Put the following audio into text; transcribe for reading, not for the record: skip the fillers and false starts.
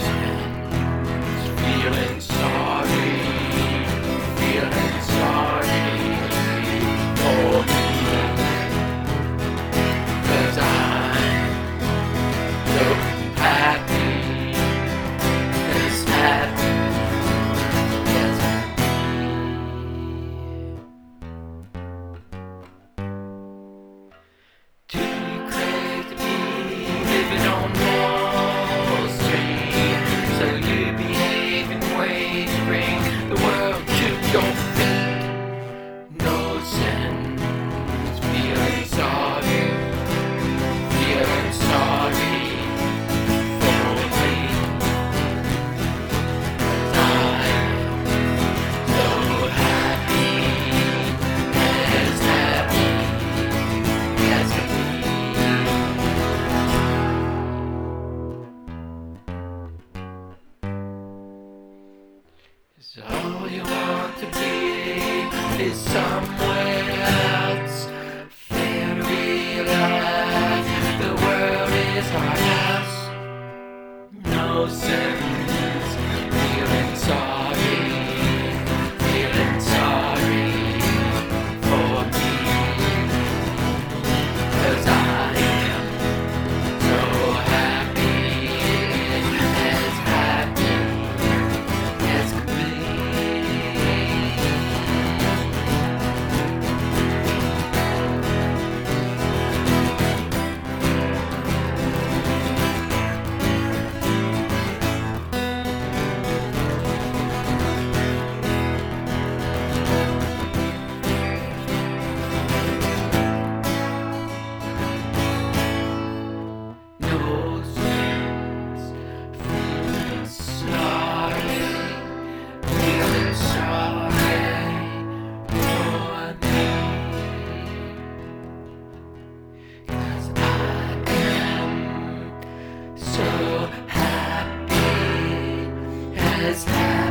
Feeling sorry, feeling sorry for me, 'cause I'm so happy, as happy as too crazy to be living on Wall Street, so you behave in ways to bring the world to your feet. No sense feeling sorry for me. I'm so happy as can be. Is all you want to be is somewhere else. Fail to realize the world is our house. No sense feeling sorry for me, 'cause I am so happy as can be. No sense feeling sorry for me, 'cause I am so happy as